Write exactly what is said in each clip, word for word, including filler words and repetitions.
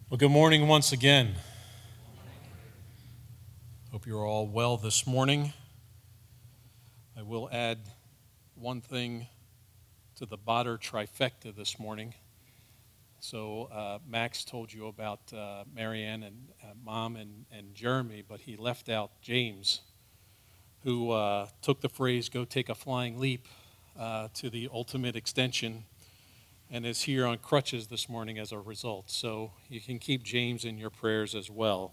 Well, good morning once again. Hope you're all well this morning. I will add one thing to the Botter trifecta this morning. So uh, Max told you about uh, Marianne and uh, Mom and, and Jeremy, but he left out James, who uh, took the phrase, go take a flying leap, uh, to the ultimate extension, and is here on crutches this morning as a result. So you can keep James in your prayers as well.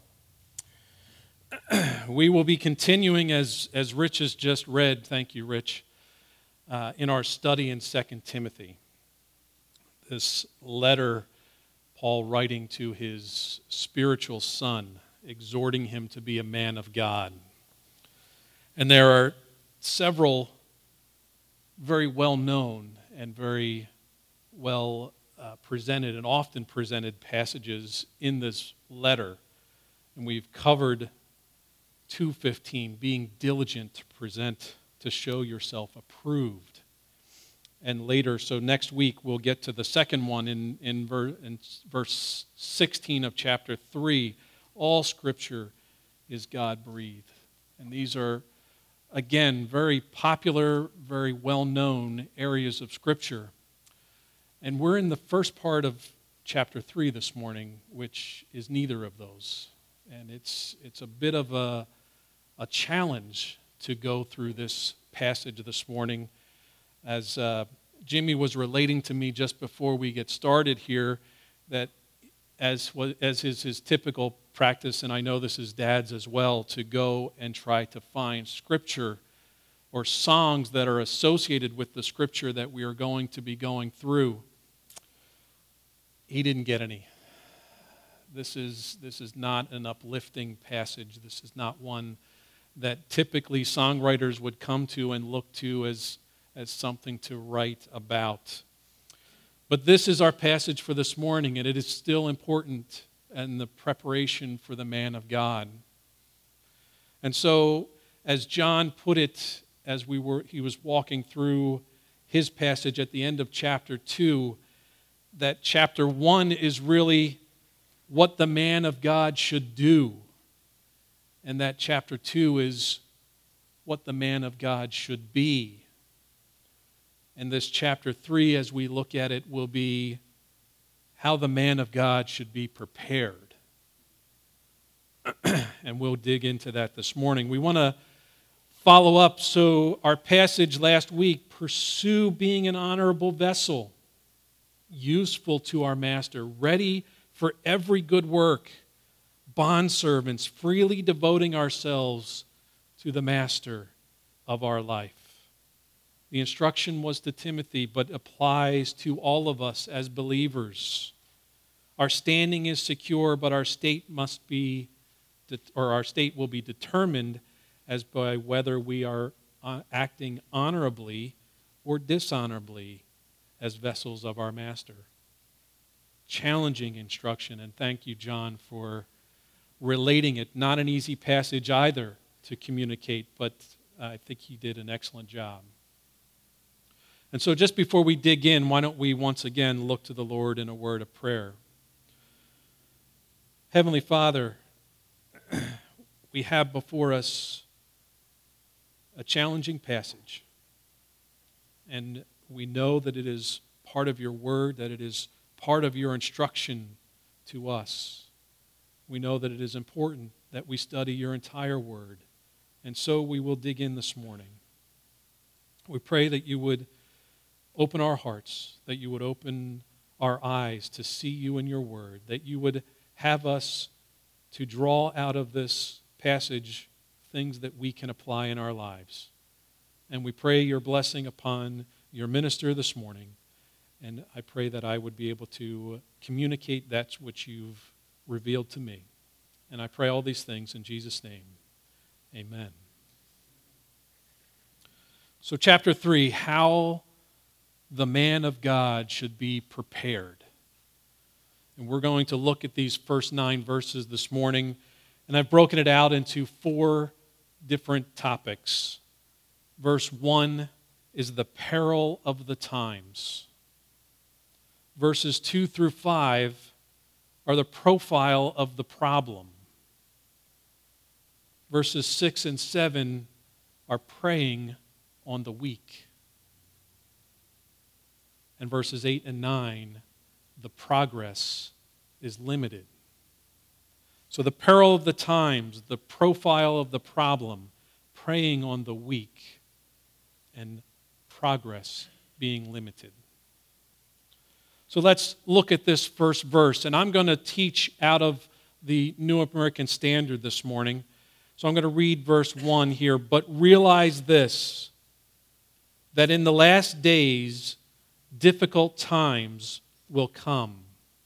We will be continuing, as, as Rich has just read, thank you, Rich, uh, in our study in Second Timothy. This letter, Paul writing to his spiritual son, exhorting him to be a man of God. And there are several very well-known and very well uh, presented and often presented passages in this letter. And we've covered two fifteen, being diligent to present, to show yourself approved. And later, so next week, we'll get to the second one in, in, ver, in verse sixteen of chapter three. All Scripture is God-breathed. And these are, again, very popular, very well-known areas of Scripture. And we're in the first part of chapter three this morning, which is neither of those. And it's it's a bit of a, a challenge to go through this passage this morning. As uh, Jimmy was relating to me just before we get started here, that as, as is his typical practice, and I know this is Dad's as well, to go and try to find Scripture or songs that are associated with the Scripture that we are going to be going through. He didn't get any. This is, this is not an uplifting passage. This is not one that typically songwriters would come to and look to as, as something to write about. But this is our passage for this morning, and it is still important in the preparation for the man of God. And so, as John put it, as we were, he was walking through his passage at the end of chapter two, that chapter one is really what the man of God should do. And that chapter two is what the man of God should be. And this chapter three, as we look at it, will be how the man of God should be prepared. And we'll dig into that this morning. We want to follow up. So our passage last week, pursue being an honorable vessel, useful to our master, ready for every good work, bondservants, freely devoting ourselves to the master of our life. The instruction was to Timothy, but applies to all of us as believers. Our standing is secure, but our state must be, or our state will be determined as by whether we are acting honorably or dishonorably as vessels of our master. Challenging instruction, and thank you, John, for relating it. Not an easy passage either to communicate, but I think he did an excellent job. And so just before we dig in, why don't we once again look to the Lord in a word of prayer. Heavenly Father, we have before us a challenging passage, and we know that it is part of your word, that it is part of your instruction to us. We know that it is important that we study your entire word, and so we will dig in this morning. We pray that you would open our hearts, that you would open our eyes to see you in your word, that you would have us to draw out of this passage things that we can apply in our lives. And we pray your blessing upon your minister this morning, and I pray that I would be able to communicate that which you've revealed to me. And I pray all these things in Jesus' name. Amen. So chapter three, how the man of God should be prepared. And we're going to look at these first nine verses this morning, and I've broken it out into four different topics. Verse one is the peril of the times. Verses two through five are the profile of the problem. Verses six and seven are preying on the weak. And verses eight and nine, the progress is limited. So the peril of the times, the profile of the problem, preying on the weak, and progress being limited. So let's look at this first verse. And I'm going to teach out of the New American Standard this morning. So I'm going to read verse one here. But realize this, that in the last days, difficult times will come.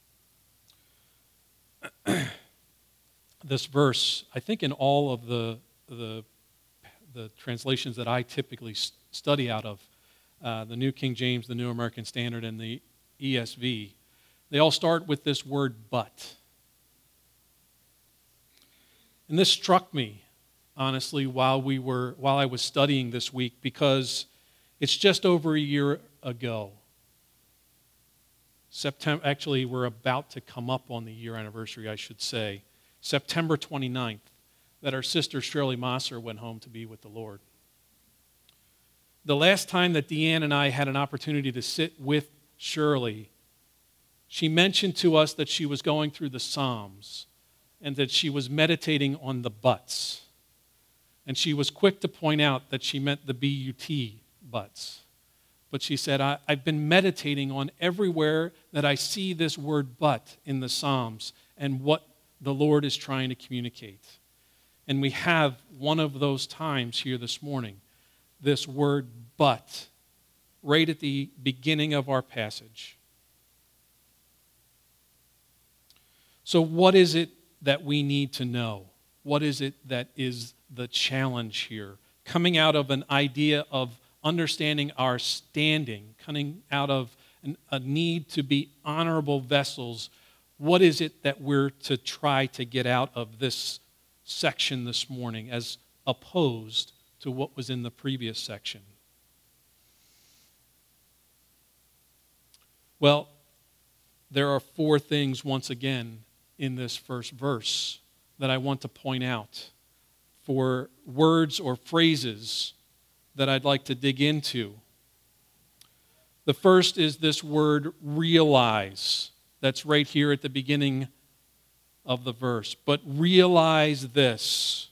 This verse, I think in all of the, the, the translations that I typically study out of, uh, the New King James, the New American Standard, and the E S V, they all start with this word but. And this struck me, honestly, while we were while I was studying this week, because it's just over a year ago. September, actually, we're about to come up on the year anniversary, I should say, September twenty-ninth, that our sister Shirley Mosser went home to be with the Lord. The last time that Deanne and I had an opportunity to sit with Shirley, she mentioned to us that she was going through the Psalms and that she was meditating on the buts. And she was quick to point out that she meant the B U T, buts. But she said, I, I've been meditating on everywhere that I see this word but in the Psalms and what the Lord is trying to communicate. And we have one of those times here this morning, this word but, right at the beginning of our passage. So what is it that we need to know? What is it that is the challenge here? Coming out of an idea of understanding our standing, coming out of an, a need to be honorable vessels, what is it that we're to try to get out of this section this morning as opposed to what was in the previous section? Well, there are four things, once again, in this first verse that I want to point out. Four words or phrases that I'd like to dig into. The first is this word realize. That's right here at the beginning of the verse. But realize this.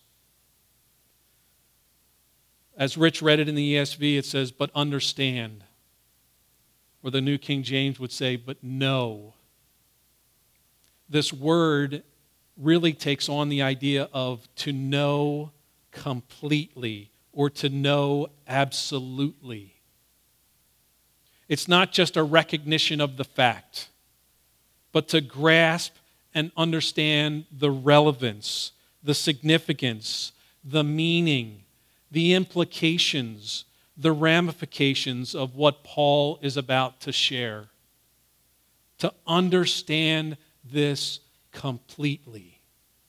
As Rich read it in the E S V, it says, but understand. Or the New King James would say, but know. This word really takes on the idea of to know completely or to know absolutely. It's not just a recognition of the fact, but to grasp and understand the relevance, the significance, the meaning, the implications, the ramifications of what Paul is about to share. To understand this completely.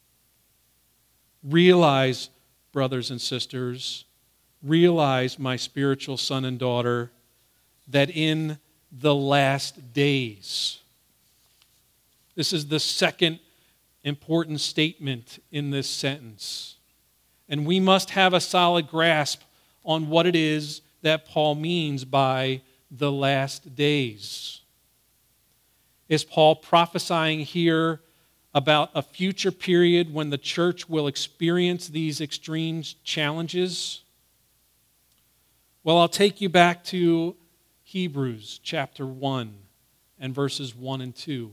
Realize, brothers and sisters, realize, my spiritual son and daughter, that in the last days, this is the second important statement in this sentence. And we must have a solid grasp on what it is that Paul means by the last days. Is Paul prophesying here about a future period when the church will experience these extreme challenges? Well, I'll take you back to Hebrews chapter one and verses one and two.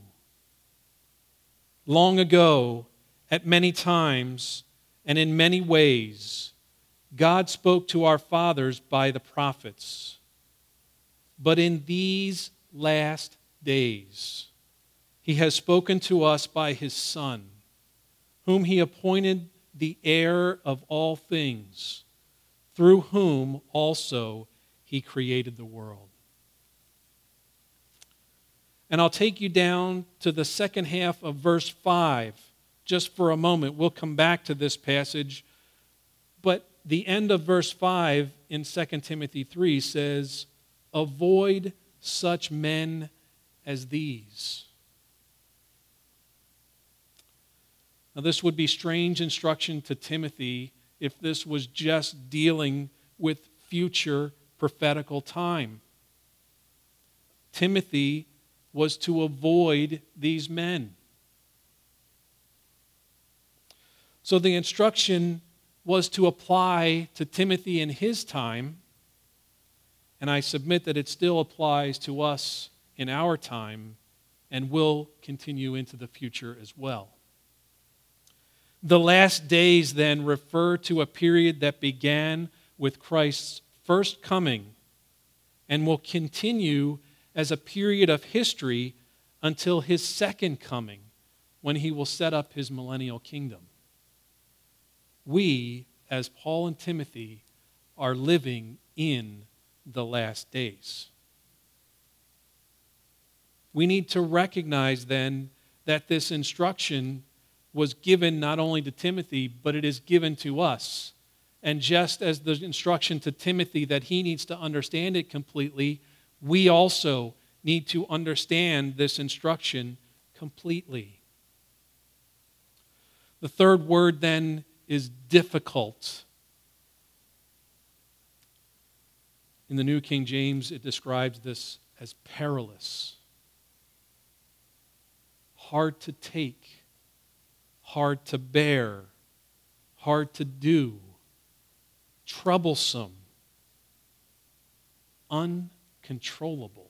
Long ago, at many times and in many ways, God spoke to our fathers by the prophets. But in these last days, He has spoken to us by His Son, whom He appointed the heir of all things, through whom also He created the world. And I'll take you down to the second half of verse five, just for a moment. We'll come back to this passage. But the end of verse five in Second Timothy three says, avoid such men as these. Now, this would be strange instruction to Timothy if this was just dealing with future prophetical time. Timothy was to avoid these men. So the instruction was to apply to Timothy in his time, and I submit that it still applies to us in our time and will continue into the future as well. The last days then refer to a period that began with Christ's first coming and will continue as a period of history until his second coming, when he will set up his millennial kingdom. We, as Paul and Timothy, are living in the last days. We need to recognize then that this instruction was given not only to Timothy, but it is given to us. And just as the instruction to Timothy that he needs to understand it completely, we also need to understand this instruction completely. The third word then is difficult. In the New King James, it describes this as perilous. Hard to take, hard to bear, hard to do, troublesome, uncontrollable.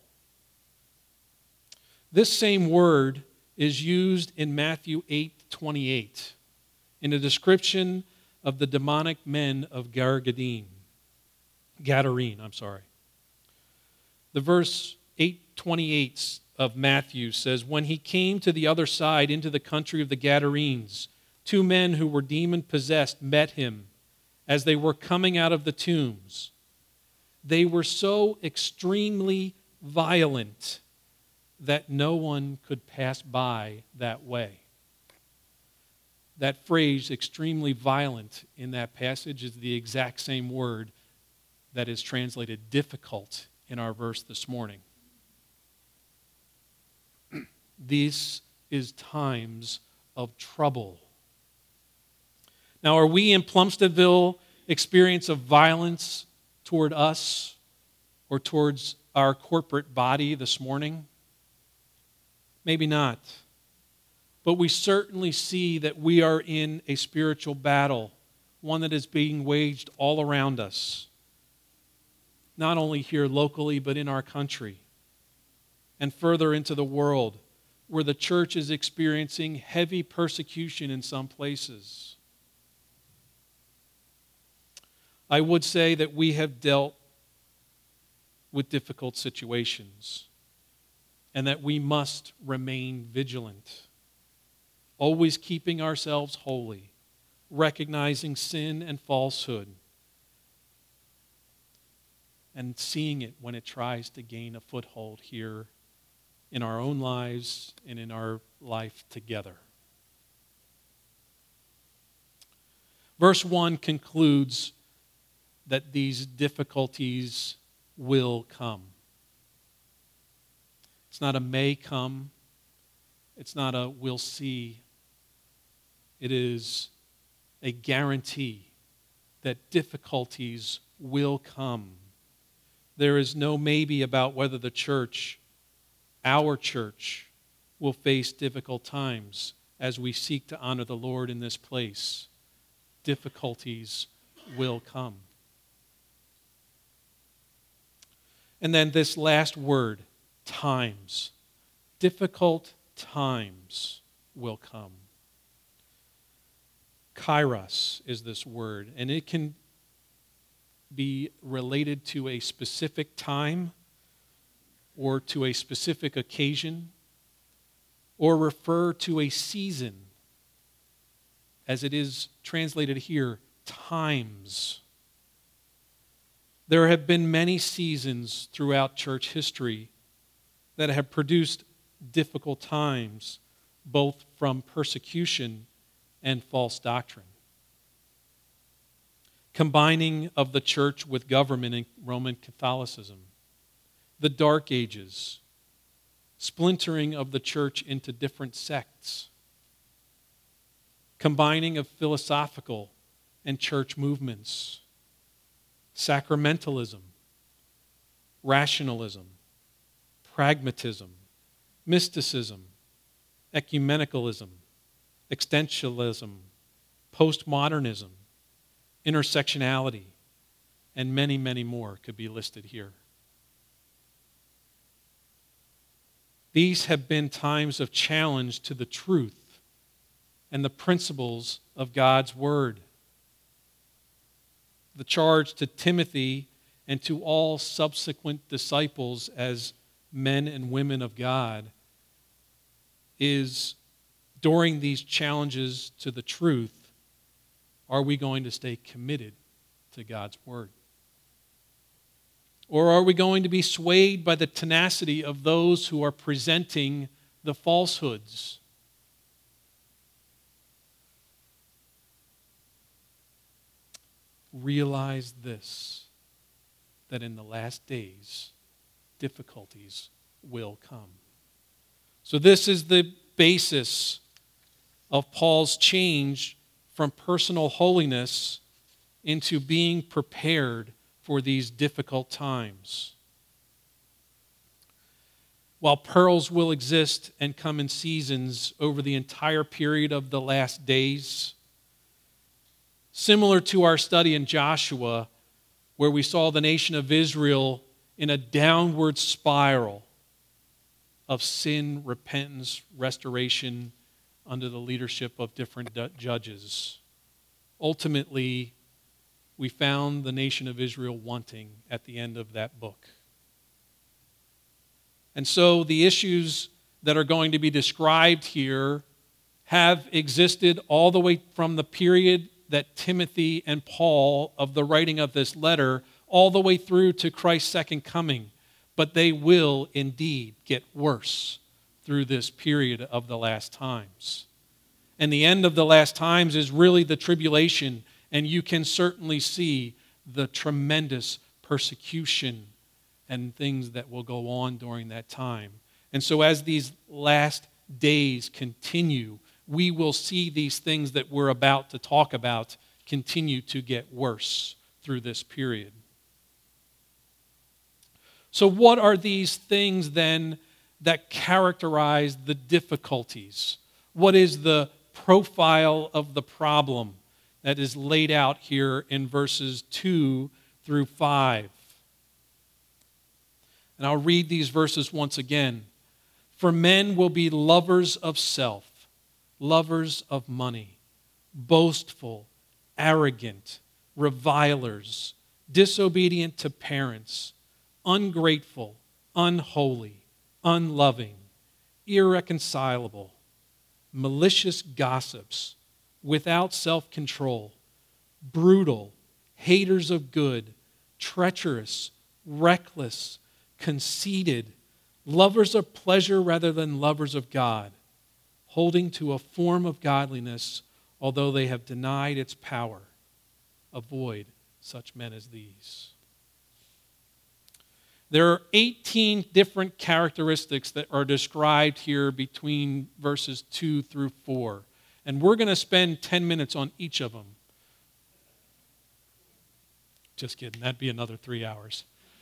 This same word is used in Matthew eight twenty-eight in a description of the demonic men of Gadarene. Gadarene, I'm sorry. The verse eight twenty-eight of Matthew says, "When he came to the other side into the country of the Gadarenes, two men who were demon-possessed met him as they were coming out of the tombs. They were so extremely violent that no one could pass by that way." That phrase, extremely violent, in that passage is the exact same word that is translated difficult in our verse this morning. This is times of trouble. Now, are we in Plumsteadville experience of violence toward us or towards our corporate body this morning? Maybe not. But we certainly see that we are in a spiritual battle, one that is being waged all around us, not only here locally, but in our country and further into the world, where the church is experiencing heavy persecution in some places. I would say that we have dealt with difficult situations and that we must remain vigilant, always keeping ourselves holy, recognizing sin and falsehood, and seeing it when it tries to gain a foothold here in our own lives and in our life together. Verse one concludes that these difficulties will come. It's not a may come. It's not a we'll see. It is a guarantee that difficulties will come. There is no maybe about whether the church, our church, will face difficult times as we seek to honor the Lord in this place. Difficulties will come. And then this last word, times. Difficult times will come. Kairos is this word, and it can be related to a specific time or to a specific occasion or refer to a season, as it is translated here, times. There have been many seasons throughout church history that have produced difficult times, both from persecution and false doctrine. Combining of the church with government in Roman Catholicism, the Dark Ages, splintering of the church into different sects, combining of philosophical and church movements, sacramentalism, rationalism, pragmatism, mysticism, ecumenicalism, existentialism, postmodernism, intersectionality, and many, many more could be listed here. These have been times of challenge to the truth and the principles of God's Word. The charge to Timothy and to all subsequent disciples as men and women of God is, during these challenges to the truth, are we going to stay committed to God's Word? Or are we going to be swayed by the tenacity of those who are presenting the falsehoods? Realize this, that in the last days, difficulties will come. So this is the basis of Paul's change from personal holiness into being prepared for these difficult times. While pearls will exist and come in seasons over the entire period of the last days, similar to our study in Joshua, where we saw the nation of Israel in a downward spiral of sin, repentance, restoration under the leadership of different judges. Ultimately, we found the nation of Israel wanting at the end of that book. And so the issues that are going to be described here have existed all the way from the period that Timothy and Paul, of the writing of this letter, all the way through to Christ's second coming. But they will indeed get worse through this period of the last times. And the end of the last times is really the tribulation, and you can certainly see the tremendous persecution and things that will go on during that time. And so as these last days continue, we will see these things that we're about to talk about continue to get worse through this period. So what are these things then that characterize the difficulties? What is the profile of the problem that is laid out here in verses two through five? And I'll read these verses once again. For men will be lovers of self, lovers of money, boastful, arrogant, revilers, disobedient to parents, ungrateful, unholy, unloving, irreconcilable, malicious gossips, without self-control, brutal, haters of good, treacherous, reckless, conceited, lovers of pleasure rather than lovers of God, holding to a form of godliness, although they have denied its power. Avoid such men as these. There are eighteen different characteristics that are described here between verses two through four. And we're going to spend ten minutes on each of them. Just kidding, that'd be another three hours.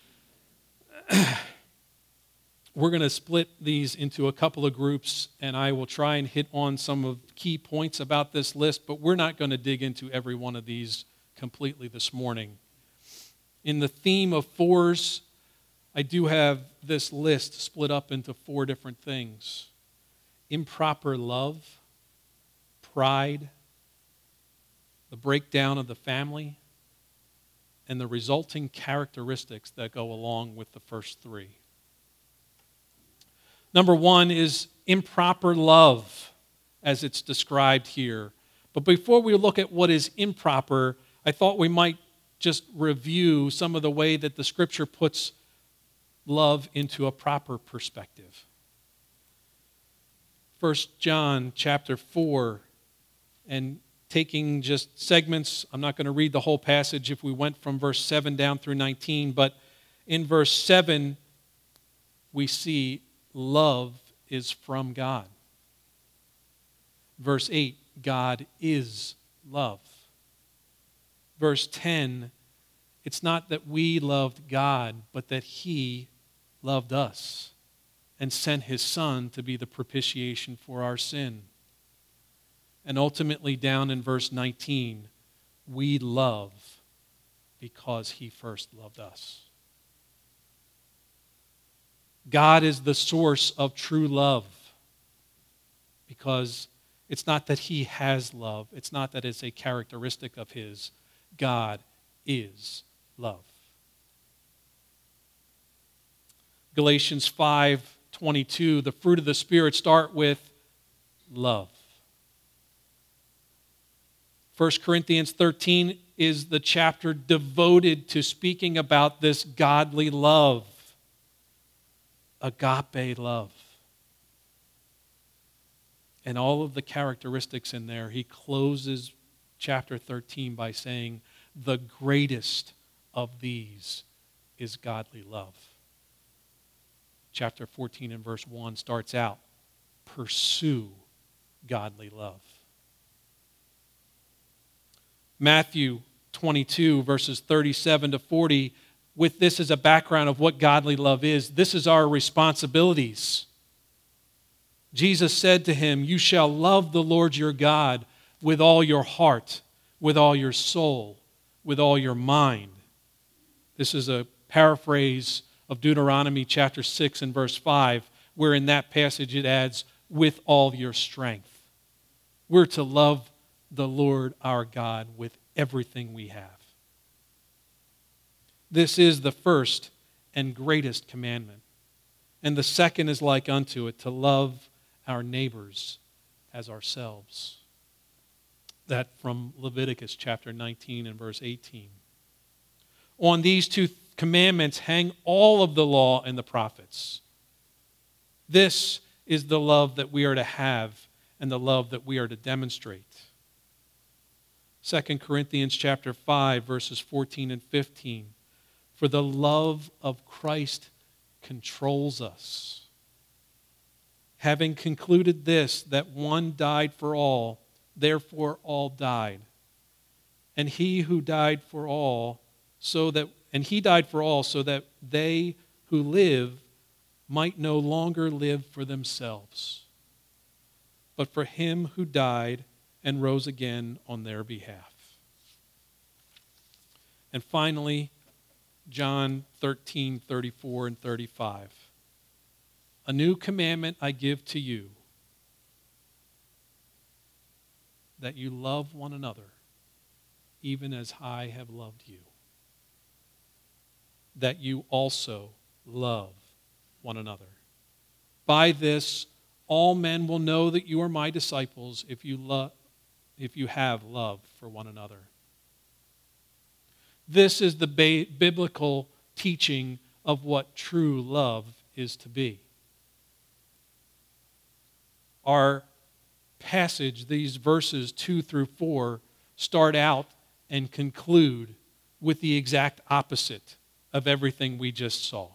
We're going to split these into a couple of groups, and I will try and hit on some of the key points about this list, but we're not going to dig into every one of these completely this morning. In the theme of fours, I do have this list split up into four different things. Improper love, pride, the breakdown of the family, and the resulting characteristics that go along with the first three. Number one is improper love, as it's described here. But before we look at what is improper, I thought we might just review some of the way that the Scripture puts love into a proper perspective. First John chapter four, and taking just segments, I'm not going to read the whole passage if we went from verse seven down through nineteen, but in verse seven we see love is from God. Verse eight, God is love. Verse ten, it's not that we loved God, but that He loved us and sent His Son to be the propitiation for our sin. And ultimately, down in verse nineteen, we love because He first loved us. God is the source of true love because it's not that He has love. It's not that it's a characteristic of His. God is love. Galatians five twenty-two, the fruit of the Spirit start with love. First Corinthians thirteen is the chapter devoted to speaking about this godly love. Agape love. And all of the characteristics in there, he closes chapter thirteen by saying, the greatest of these is godly love. Chapter fourteen and verse one starts out, pursue godly love. Matthew twenty-two, verses thirty-seven to forty, with this as a background of what godly love is, this is our responsibilities. Jesus said to him, you shall love the Lord your God with all your heart, with all your soul, with all your mind. This is a paraphrase of Deuteronomy chapter six and verse five, where in that passage it adds, with all your strength. We're to love the Lord our God with everything we have. This is the first and greatest commandment. And the second is like unto it, to love our neighbors as ourselves. That from Leviticus chapter nineteen and verse eighteen. On these two commandments hang all of the law and the prophets. This is the love that we are to have and the love that we are to demonstrate. Second Corinthians chapter five, verses fourteen and fifteen. For the love of Christ controls us. Having concluded this, that one died for all, therefore all died. And he who died for all, so that and he died for all, so that they who live might no longer live for themselves, but for him who died and rose again on their behalf. And finally, John thirteen, thirty-four and thirty-five. A new commandment I give to you, that you love one another, even as I have loved you. That you also love one another. By this, all men will know that you are my disciples if you love, if you have love for one another. This is the ba- biblical teaching of what true love is to be. Our passage, these verses two through four, start out and conclude with the exact opposite of everything we just saw.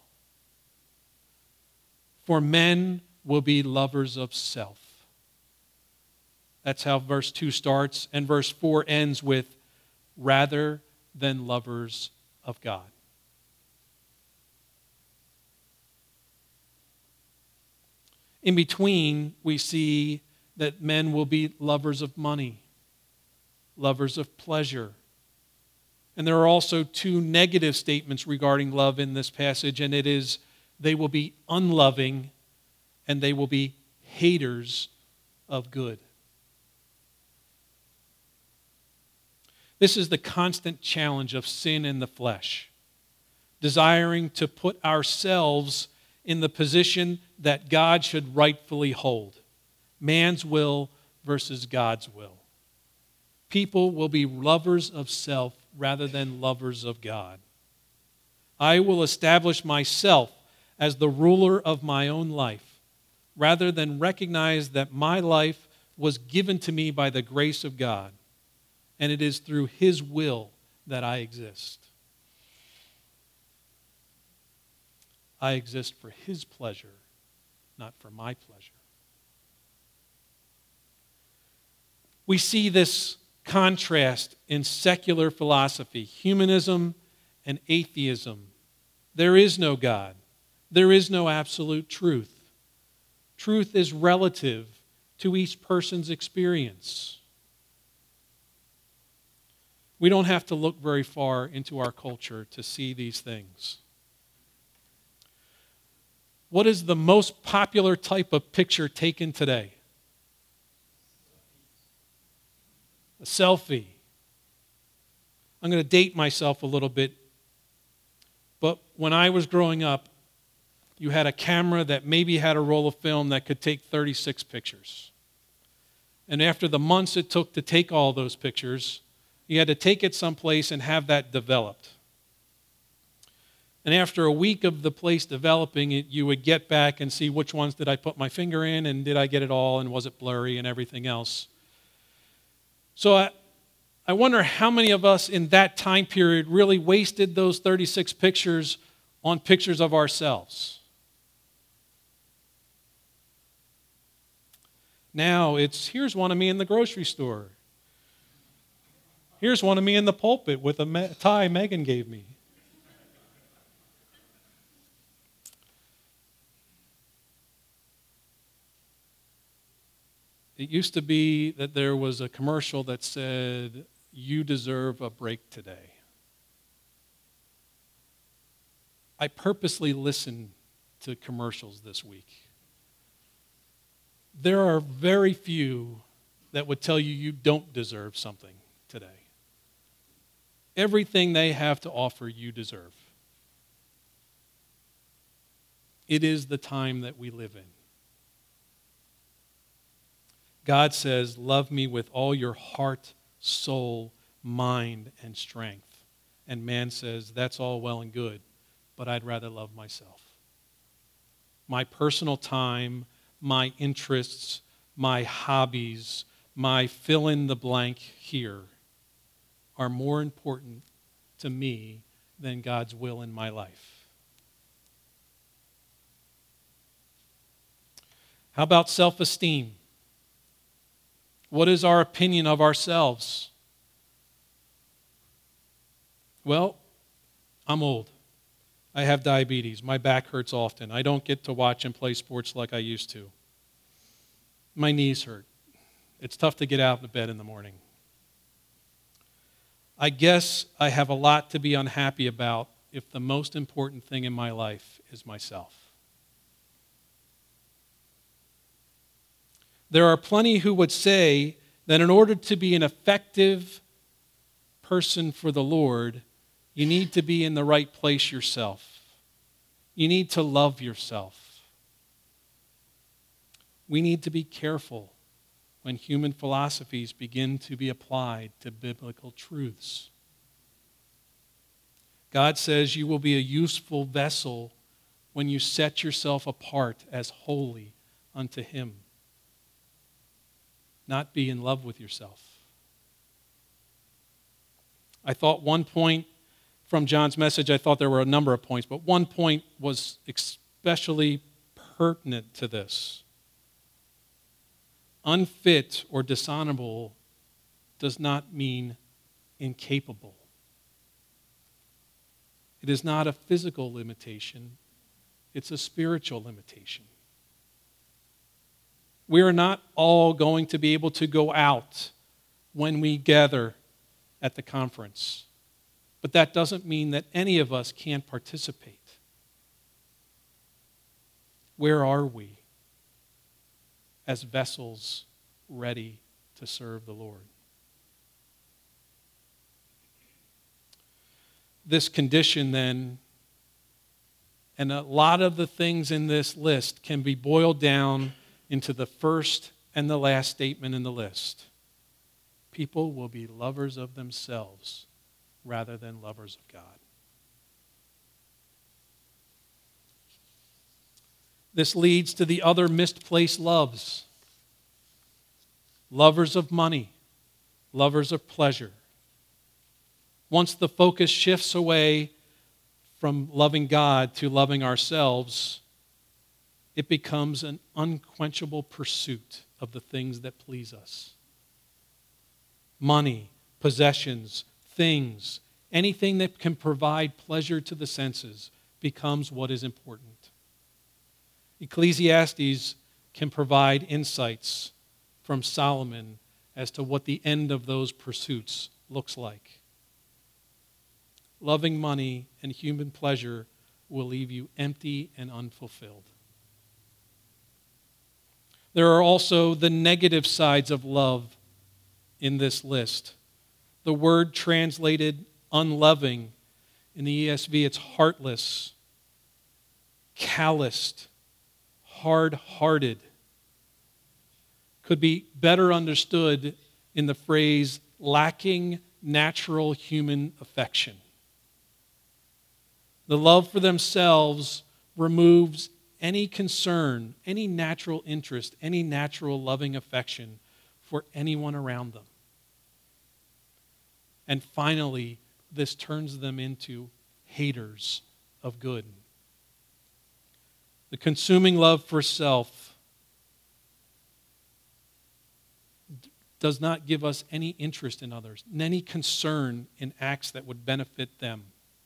For men will be lovers of self. That's how verse two starts, and verse four ends with, rather than lovers of God. In between, we see that men will be lovers of money, lovers of pleasure. And there are also two negative statements regarding love in this passage, and it is they will be unloving and they will be haters of good. This is the constant challenge of sin in the flesh, desiring to put ourselves in the position that God should rightfully hold. Man's will versus God's will. People will be lovers of self rather than lovers of God. I will establish myself as the ruler of my own life, rather than recognize that my life was given to me by the grace of God, and it is through His will that I exist. I exist for His pleasure, not for my pleasure. We see this contrast in secular philosophy, humanism and atheism. There is no God. There is no absolute truth. Truth is relative to each person's experience. We don't have to look very far into our culture to see these things. What is the most popular type of picture taken today? A selfie. I'm going to date myself a little bit, but when I was growing up, you had a camera that maybe had a roll of film that could take thirty-six pictures. And after the months it took to take all those pictures, you had to take it someplace and have that developed. And after a week of the place developing it, you would get back and see which ones did I put my finger in, and did I get it all, and was it blurry and everything else. So I, I wonder how many of us in that time period really wasted those thirty-six pictures on pictures of ourselves. Now it's, here's one of me in the grocery store. Here's one of me in the pulpit with a tie Megan gave me. It used to be that there was a commercial that said, "You deserve a break today." I purposely listened to commercials this week. There are very few that would tell you you don't deserve something today. Everything they have to offer, you deserve. It is the time that we live in. God says, "Love me with all your heart, soul, mind, and strength." And man says, "That's all well and good, but I'd rather love myself. My personal time, my interests, my hobbies, my fill in the blank here are more important to me than God's will in my life." How about self-esteem? What is our opinion of ourselves? Well, I'm old. I have diabetes. My back hurts often. I don't get to watch and play sports like I used to. My knees hurt. It's tough to get out of bed in the morning. I guess I have a lot to be unhappy about if the most important thing in my life is myself. There are plenty who would say that in order to be an effective person for the Lord, you need to be in the right place yourself. You need to love yourself. We need to be careful when human philosophies begin to be applied to biblical truths. God says you will be a useful vessel when you set yourself apart as holy unto Him. Not be in love with yourself. I thought one point from John's message, I thought there were a number of points, but one point was especially pertinent to this. Unfit or dishonorable does not mean incapable. It is not a physical limitation, it's a spiritual limitation. We are not all going to be able to go out when we gather at the conference. But that doesn't mean that any of us can't participate. Where are we as vessels ready to serve the Lord? This condition then, and a lot of the things in this list can be boiled down into the first and the last statement in the list. People will be lovers of themselves rather than lovers of God. This leads to the other misplaced loves. Lovers of money, lovers of pleasure. Once the focus shifts away from loving God to loving ourselves, it becomes an unquenchable pursuit of the things that please us. money, possessions, things, anything that can provide pleasure to the senses becomes what is important. Ecclesiastes can provide insights from Solomon as to what the end of those pursuits looks like. Loving money and human pleasure will leave you empty and unfulfilled. There are also the negative sides of love in this list. The word translated unloving in the E S V, it's heartless, calloused, hard-hearted. Could be better understood in the phrase lacking natural human affection. The love for themselves removes any concern, any natural interest, any natural loving affection for anyone around them. And finally, this turns them into haters of good. The consuming love for self does not give us any interest in others, any concern in acts that would benefit them.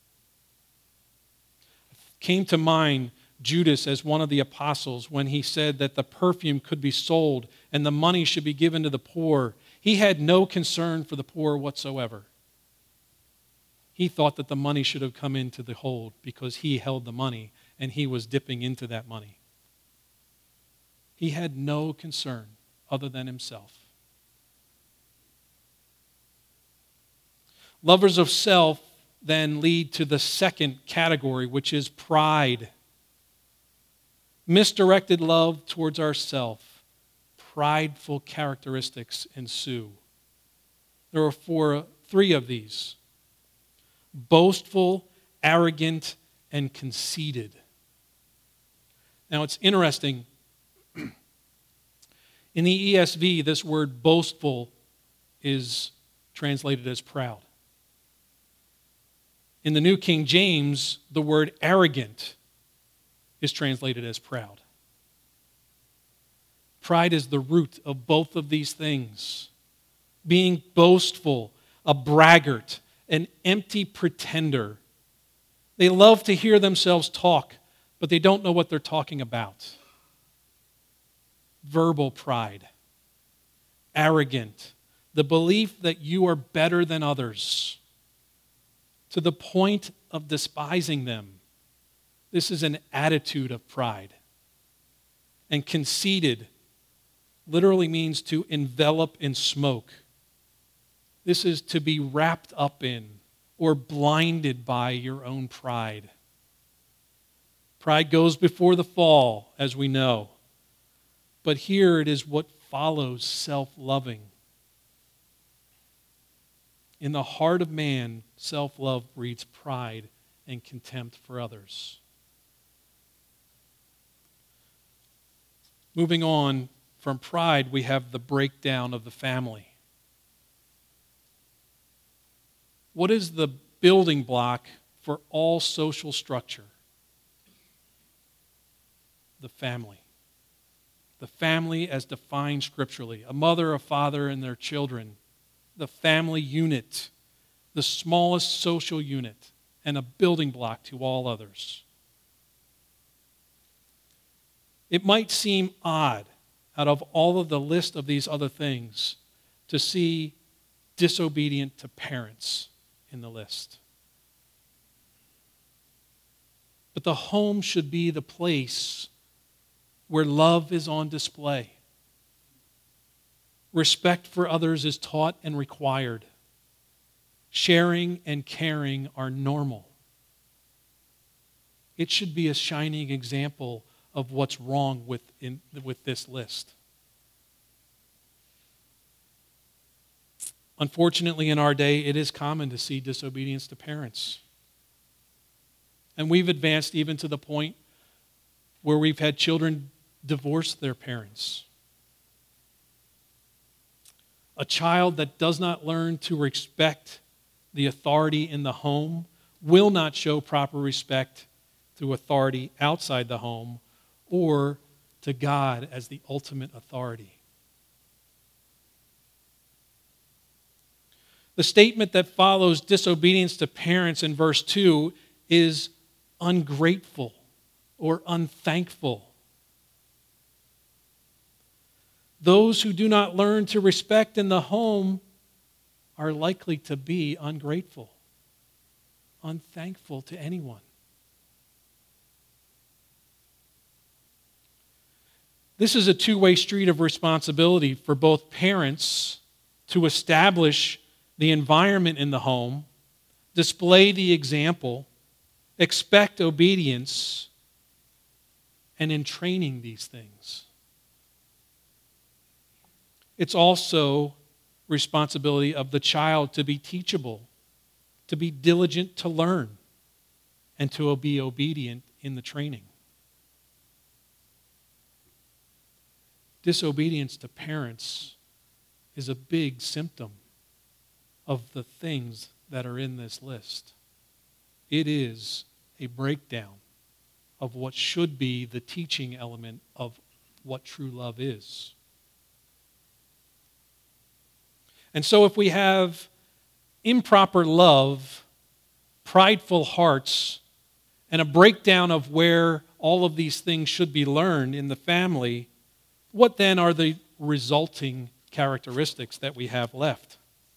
Came to mind Judas as one of the apostles when he said that the perfume could be sold and the money should be given to the poor. He had no concern for the poor whatsoever. He thought that the money should have come into the hold because he held the money and he was dipping into that money. He had no concern other than himself. Lovers of self then lead to the second category, which is pride. Misdirected love towards ourself, prideful characteristics ensue. There are four, three of these: boastful, arrogant, and conceited. Now it's interesting. In the E S V, this word boastful is translated as proud. In the New King James, the word arrogant is translated as proud. Pride is the root of both of these things. Being boastful, a braggart, an empty pretender. They love to hear themselves talk, but they don't know what they're talking about. Verbal pride. Arrogant, the belief that you are better than others, to the point of despising them. This is an attitude of pride. And conceited literally means to envelop in smoke. This is to be wrapped up in or blinded by your own pride. Pride goes before the fall, as we know. But here it is what follows self-loving. In the heart of man, self-love breeds pride and contempt for others. Moving on from pride, we have the breakdown of the family. What is the building block for all social structure? The family. The family as defined scripturally. A mother, a father, and their children. The family unit, the smallest social unit, and a building block to all others. It might seem odd, out of all of the list of these other things, to see disobedient to parents in the list. But the home should be the place where love is on display. Respect for others is taught and required. Sharing and caring are normal. It should be a shining example of what's wrong with, in, with this list. Unfortunately, in our day, it is common to see disobedience to parents. And we've advanced even to the point where we've had children divorce their parents. A child that does not learn to respect the authority in the home will not show proper respect to authority outside the home or to God as the ultimate authority. The statement that follows disobedience to parents in verse two is ungrateful or unthankful. Those who do not learn to respect in the home are likely to be ungrateful, unthankful to anyone. This is a two-way street of responsibility for both parents to establish the environment in the home, display the example, expect obedience, and in training these things. It's also responsibility of the child to be teachable, to be diligent to learn, and to be obedient in the training. Disobedience to parents is a big symptom of the things that are in this list. It is a breakdown of what should be the teaching element of what true love is. And so if we have improper love, prideful hearts, and a breakdown of where all of these things should be learned in the family, what then are the resulting characteristics that we have left?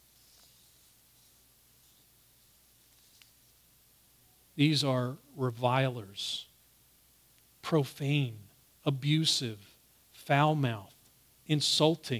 These are revilers, profane, abusive, foul-mouthed, insulting.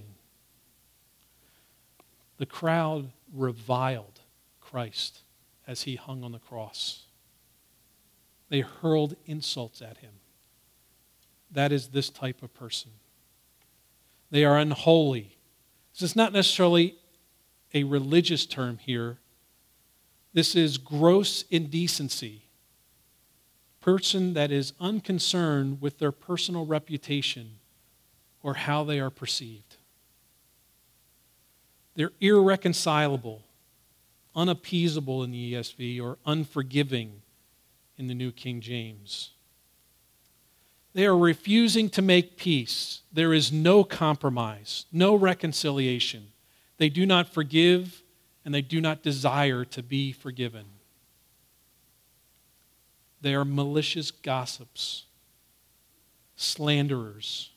The crowd reviled Christ as he hung on the cross. They hurled insults at him. That is this type of person. They are unholy. This is not necessarily a religious term here. This is gross indecency. Person that is unconcerned with their personal reputation or how they are perceived. They're irreconcilable, unappeasable in the E S V, or unforgiving in the New King James. They are refusing to make peace. There is no compromise, no reconciliation. They do not forgive, and they do not desire to be forgiven. They are malicious gossips, slanderers.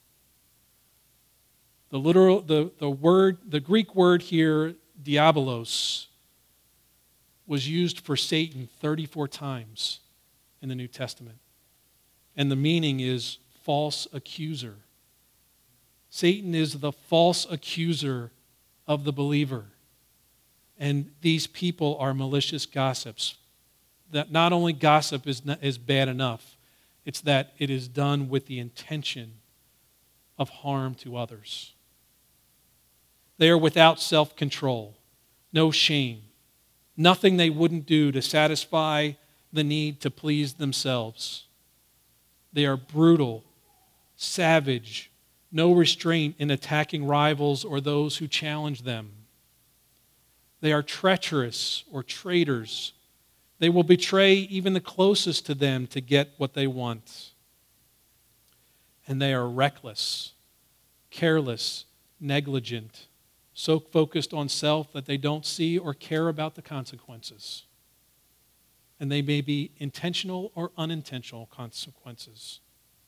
The literal, the, the word, the Greek word here, diabolos, was used for Satan thirty-four times in the New Testament. And the meaning is false accuser. Satan is the false accuser of the believer. And these people are malicious gossips. That not only gossip is, not, is bad enough, it's that it is done with the intention of harm to others. They are without self-control, no shame, nothing they wouldn't do to satisfy the need to please themselves. They are brutal, savage, no restraint in attacking rivals or those who challenge them. They are treacherous or traitors. They will betray even the closest to them to get what they want. And they are reckless, careless, negligent, so focused on self that they don't see or care about the consequences. And they may be intentional or unintentional consequences.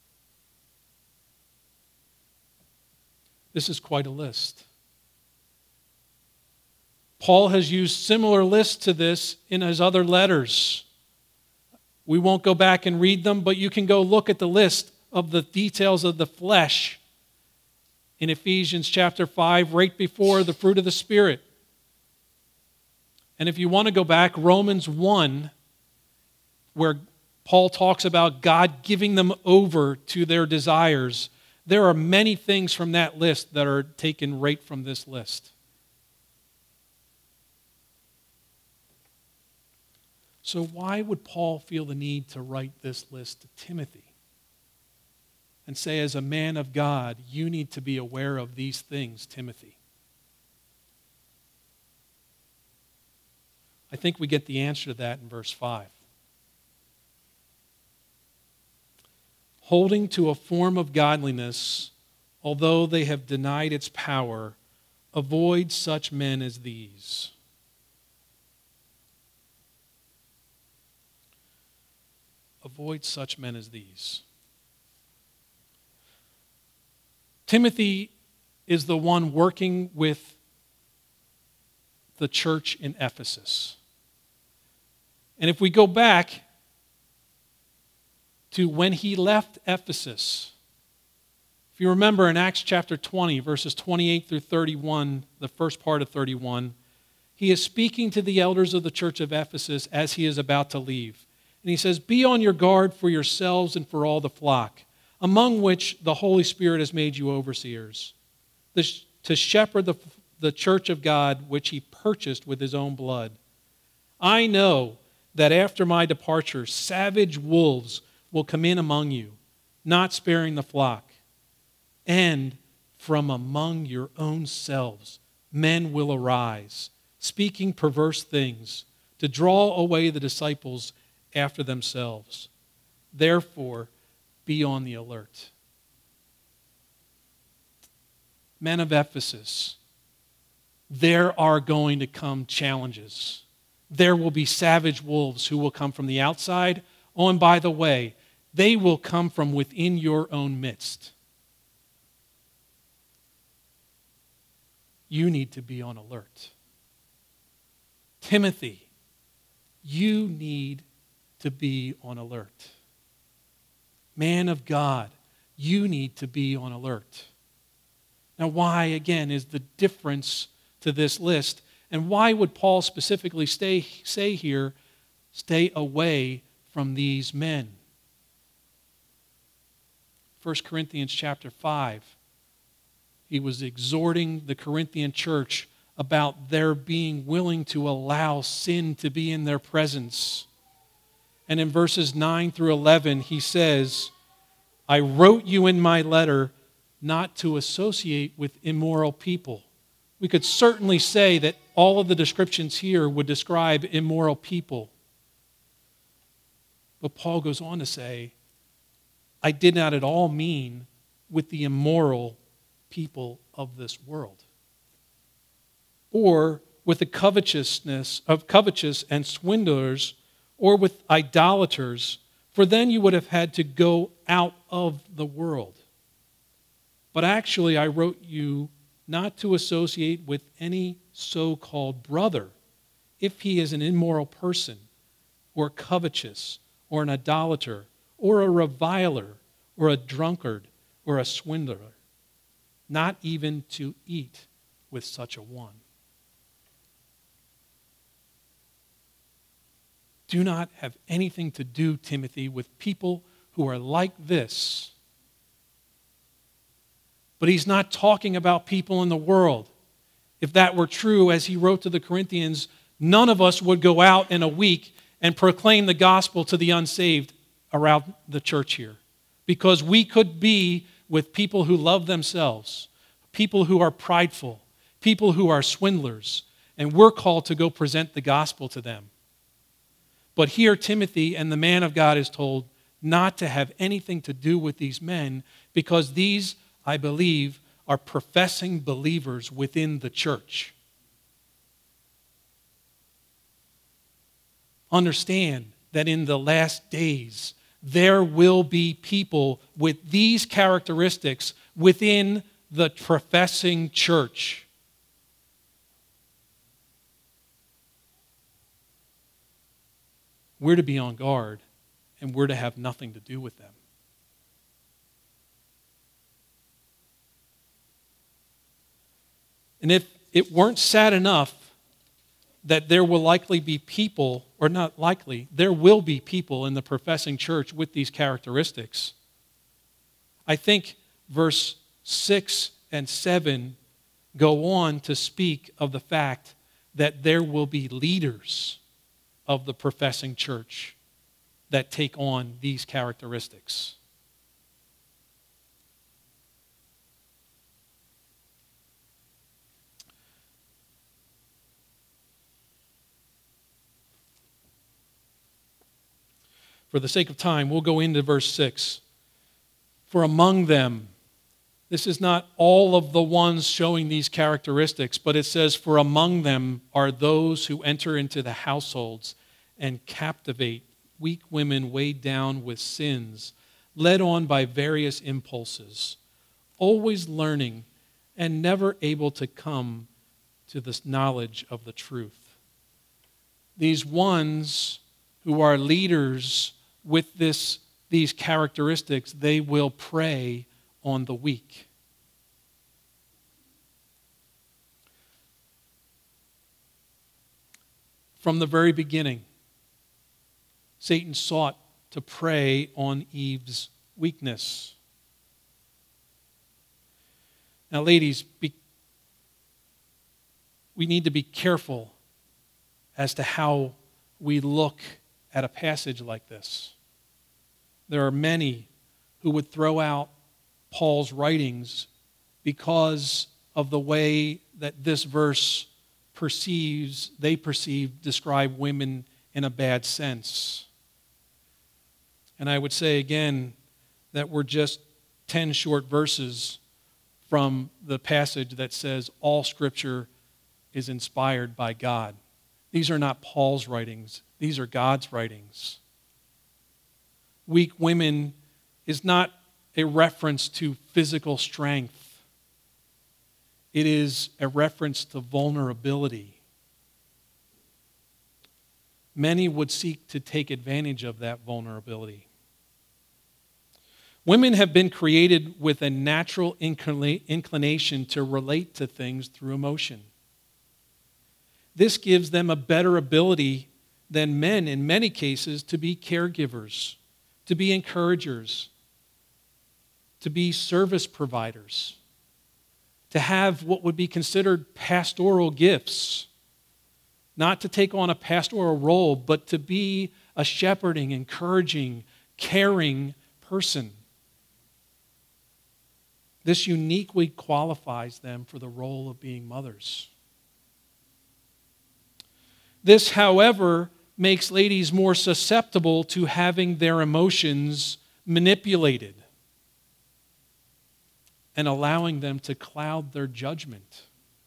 This is quite a list. Paul has used similar lists to this in his other letters. We won't go back and read them, but you can go look at the list of the details of the flesh in Ephesians chapter five, right before the fruit of the Spirit. And if you want to go back, Romans one, where Paul talks about God giving them over to their desires, there are many things from that list that are taken right from this list. So why would Paul feel the need to write this list to Timothy and say, as a man of God, you need to be aware of these things, Timothy? I think we get the answer to that in verse five. Holding to a form of godliness, although they have denied its power, avoid such men as these. avoid such men as these. Timothy is the one working with the church in Ephesus. And if we go back to when he left Ephesus, if you remember in Acts chapter twenty, verses twenty-eight through thirty-one, the first part of thirty-one, he is speaking to the elders of the church of Ephesus as he is about to leave. And he says, "Be on your guard for yourselves and for all the flock, among which the Holy Spirit has made you overseers, to shepherd the, the church of God, which he purchased with his own blood. I know that after my departure, savage wolves will come in among you, not sparing the flock. And from among your own selves, men will arise, speaking perverse things, to draw away the disciples after themselves. Therefore, be on the alert." Men of Ephesus, there are going to come challenges. There will be savage wolves who will come from the outside. Oh, and by the way, they will come from within your own midst. You need to be on alert. Timothy, you need to be on alert. Man of God, you need to be on alert. Now, why, again, is the difference to this list? And why would Paul specifically stay, say here, stay away from these men? First Corinthians chapter five, he was exhorting the Corinthian church about their being willing to allow sin to be in their presence. And in verses nine through eleven, he says, "I wrote you in my letter not to associate with immoral people." We could certainly say that all of the descriptions here would describe immoral people. But Paul goes on to say, I did not at all mean with the immoral people of this world, or with the covetousness of covetous and swindlers, or with idolaters, for then you would have had to go out of the world. But actually, I wrote you not to associate with any so-called brother if he is an immoral person, or covetous, or an idolater, or a reviler, or a drunkard, or a swindler, not even to eat with such a one. Do not have anything to do, Timothy, with people who are like this. But he's not talking about people in the world. If that were true, as he wrote to the Corinthians, none of us would go out in a week and proclaim the gospel to the unsaved around the church here. Because we could be with people who love themselves, people who are prideful, people who are swindlers, and we're called to go present the gospel to them. But here Timothy and the man of God is told not to have anything to do with these men, because these, I believe, are professing believers within the church. Understand that in the last days, there will be people with these characteristics within the professing church. We're to be on guard, and we're to have nothing to do with them. And if it weren't sad enough that there will likely be people, or not likely, there will be people in the professing church with these characteristics, I think verse six and seven go on to speak of the fact that there will be leaders of the professing church that take on these characteristics. For the sake of time, we'll go into verse six. For among them, this is not all of the ones showing these characteristics, but it says, for among them are those who enter into the households and captivate weak women weighed down with sins, led on by various impulses, always learning and never able to come to this knowledge of the truth. These ones who are leaders with this, these characteristics, they will prey on the weak. From the very beginning, Satan sought to prey on Eve's weakness. Now, ladies, be, we need to be careful as to how we look at a passage like this. There are many who would throw out Paul's writings because of the way that this verse perceives, they perceive, describe women in a bad sense. And I would say again that we're just ten short verses from the passage that says all Scripture is inspired by God. These are not Paul's writings. These are God's writings. Weak women is not a reference to physical strength. It is a reference to vulnerability. Many would seek to take advantage of that vulnerability. Women have been created with a natural inclination to relate to things through emotion. This gives them a better ability than men, in many cases, to be caregivers, to be encouragers, to be service providers, to have what would be considered pastoral gifts, not to take on a pastoral role, but to be a shepherding, encouraging, caring person. This uniquely qualifies them for the role of being mothers. This, however, makes ladies more susceptible to having their emotions manipulated and allowing them to cloud their judgment.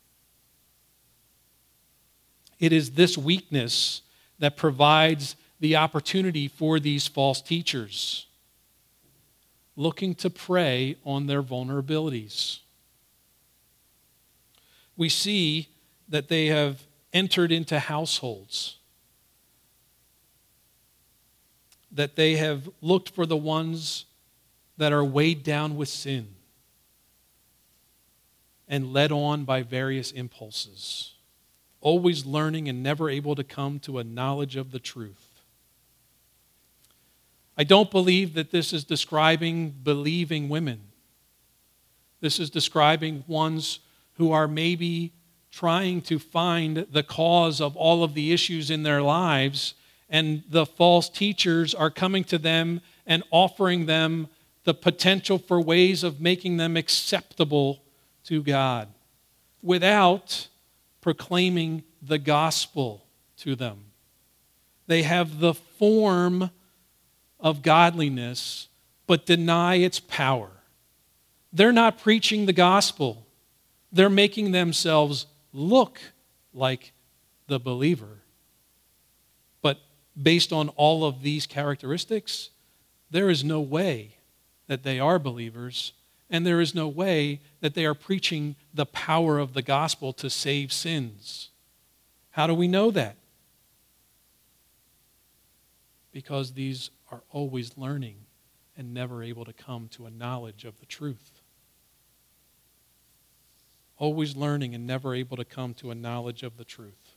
It is this weakness that provides the opportunity for these false teachers, looking to prey on their vulnerabilities. We see that they have entered into households, that they have looked for the ones that are weighed down with sin and led on by various impulses, always learning and never able to come to a knowledge of the truth. I don't believe that this is describing believing women. This is describing ones who are maybe trying to find the cause of all of the issues in their lives, and the false teachers are coming to them and offering them the potential for ways of making them acceptable to God without proclaiming the gospel to them. They have the form of godliness, but deny its power. They're not preaching the gospel. They're making themselves look like the believer. But based on all of these characteristics, there is no way that they are believers, and there is no way that they are preaching the power of the gospel to save sins. How do we know that? Because these are always learning and never able to come to a knowledge of the truth. Always learning and never able to come to a knowledge of the truth.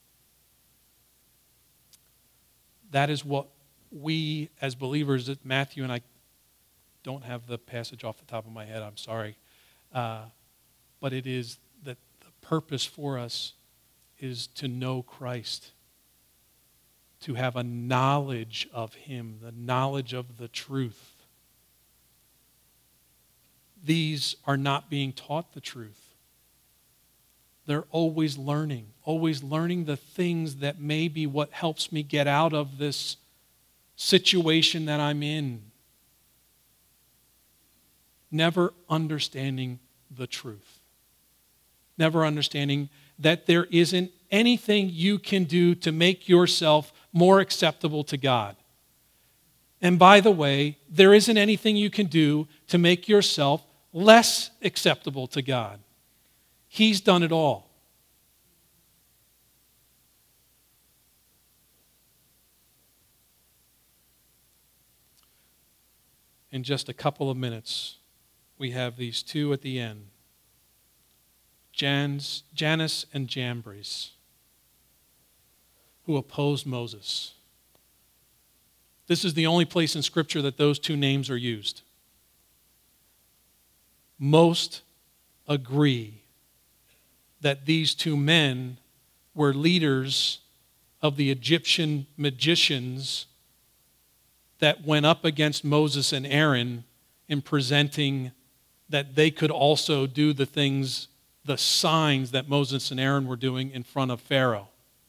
That is what we as believers, that Matthew, and I don't have the passage off the top of my head, I'm sorry. Uh, but it is that the purpose for us is to know Christ, to have a knowledge of Him, the knowledge of the truth. These are not being taught the truth. They're always learning, always learning the things that may be what helps me get out of this situation that I'm in. Never understanding the truth. Never understanding that there isn't anything you can do to make yourself more acceptable to God. And by the way, there isn't anything you can do to make yourself less acceptable to God. He's done it all. In just a couple of minutes, we have these two at the end, Jans, Jannes and Jambres, who opposed Moses. This is the only place in Scripture that those two names are used. Most agree that these two men were leaders of the Egyptian magicians that went up against Moses and Aaron in presenting that they could also do the things, the signs that Moses and Aaron were doing in front of Pharaoh.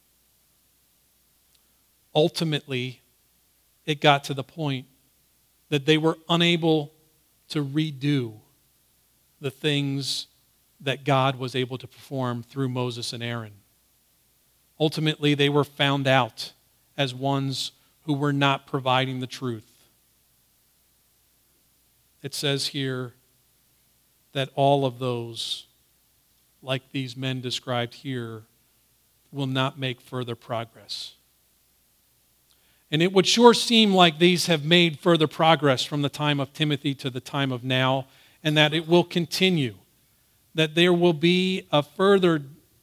Ultimately, it got to the point that they were unable to redo the things that God was able to perform through Moses and Aaron. Ultimately, they were found out as ones who were not providing the truth. It says here that all of those, like these men described here, will not make further progress. And it would sure seem like these have made further progress from the time of Timothy to the time of now, and that it will continue, that there will be a further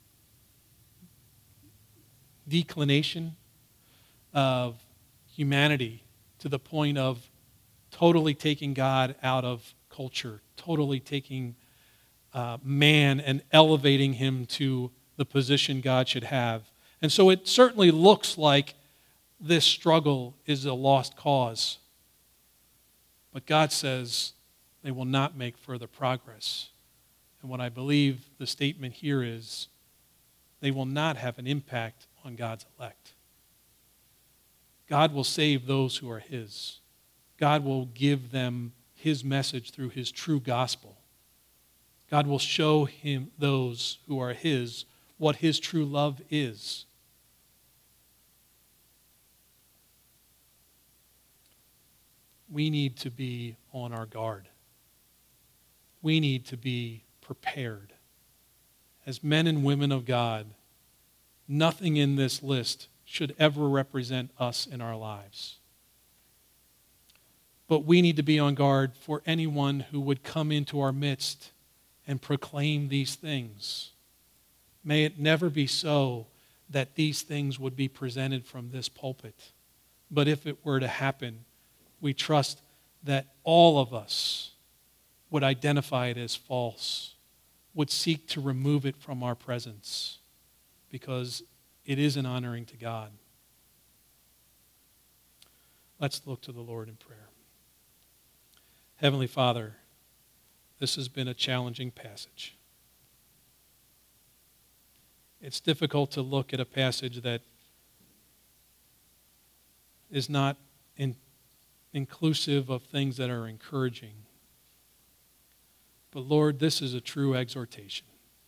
declination of humanity to the point of totally taking God out of culture, totally taking uh, man and elevating him to the position God should have. And so it certainly looks like this struggle is a lost cause. But God says they will not make further progress. And what I believe the statement here is, they will not have an impact on God's elect. God will save those who are his. God will give them his message through his true gospel. God will show him, those who are his, what his true love is. We need to be on our guard. We need to be prepared. As men and women of God, nothing in this list should ever represent us in our lives. But we need to be on guard for anyone who would come into our midst and proclaim these things. May it never be so that these things would be presented from this pulpit. But if it were to happen, we trust that all of us would identify it as false, would seek to remove it from our presence, because it isn't honoring to God. Let's look to the Lord in prayer. Heavenly Father, this has been a challenging passage. It's difficult to look at a passage that is not in inclusive of things that are encouraging. But Lord, this is a true exhortation.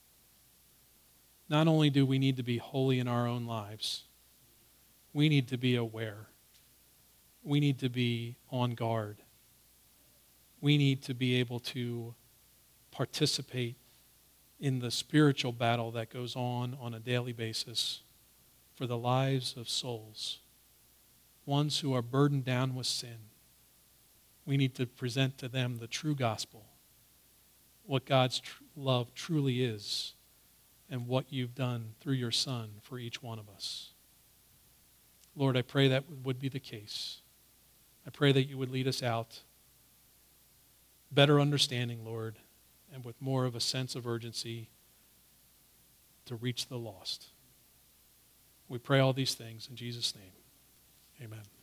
Not only do we need to be holy in our own lives, we need to be aware. We need to be on guard. We need to be able to participate in the spiritual battle that goes on on a daily basis for the lives of souls, ones who are burdened down with sin. We need to present to them the true gospel, what God's tr- love truly is, and what you've done through your Son for each one of us. Lord, I pray that would be the case. I pray that you would lead us out better understanding, Lord, and with more of a sense of urgency to reach the lost. We pray all these things in Jesus' name. Amen.